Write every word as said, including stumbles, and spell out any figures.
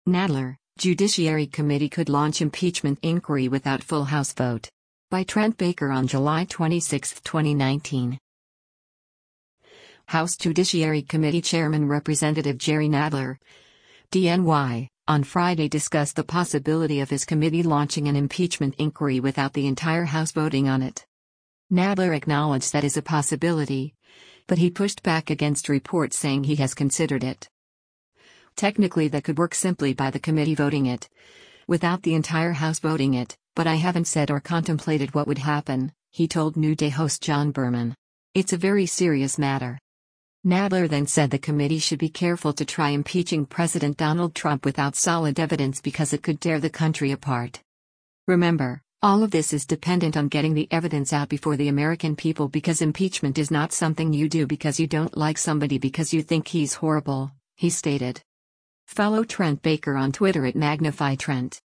Nadler, Judiciary Committee could launch impeachment inquiry without full House vote. By Trent Baker on July twenty-sixth, twenty nineteen. House Judiciary Committee Chairman Representative Jerry Nadler, D N Y, on Friday discussed the possibility of his committee launching an impeachment inquiry without the entire House voting on it. Nadler acknowledged that is a possibility, but he pushed back against reports saying he has considered it. Technically, that could work simply by the committee voting it, without the entire House voting it, but I haven't said or contemplated what would happen, he told New Day host John Berman. It's a very serious matter. Nadler then said the committee should be careful to try impeaching President Donald Trump without solid evidence because it could tear the country apart. Remember, all of this is dependent on getting the evidence out before the American people, because impeachment is not something you do because you don't like somebody because you think he's horrible, he stated. Follow Trent Baker on Twitter at Magnify Trent.